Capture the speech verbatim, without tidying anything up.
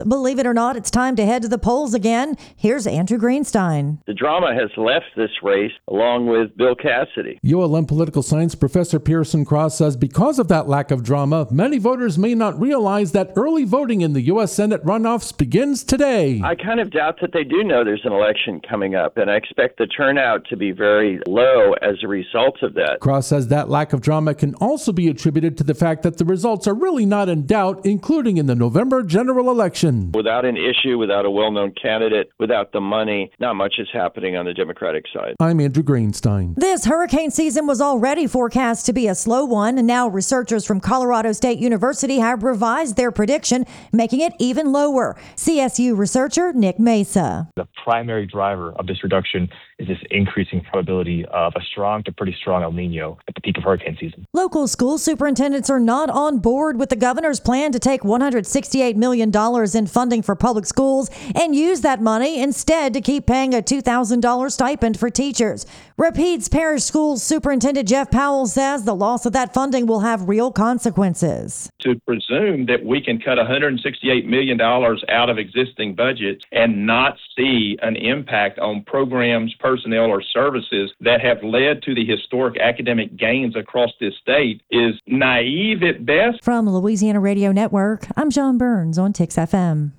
Believe it or not, it's time to head to the polls again. Here's Andrew Greenstein. The drama has left this race along with Bill Cassidy. U L M political science professor Pearson Cross says because of that lack of drama, many voters may not realize that early voting in the U S Senate runoffs begins today. I kind of doubt that they do know there's an election coming up, and I expect the turnout to be very low as a result of that. Cross says that lack of drama can also be attributed to the fact that the results are really not in doubt, including in the November general election. Without an issue, without a well-known candidate, without the money, not much is happening on the Democratic side. I'm Andrew Greenstein. This hurricane season was already forecast to be a slow one, and now researchers from Colorado State University have revised their prediction, making it even lower. C S U researcher Nick Mesa. The primary driver of this reduction is this increasing probability of a strong to pretty strong El Nino at the peak of hurricane season. Local school superintendents are not on board with the governor's plan to take one hundred sixty-eight million dollars in funding for public schools and use that money instead to keep paying a two thousand dollars stipend for teachers. Rapides Parish Schools Superintendent Jeff Powell says the loss of that funding will have real consequences. To presume that we can cut one hundred sixty-eight million dollars out of existing budgets and not see an impact on programs, personnel, or services that have led to the historic academic gains across this state is naive at best. From Louisiana Radio Network, I'm John Burns on Tix F M.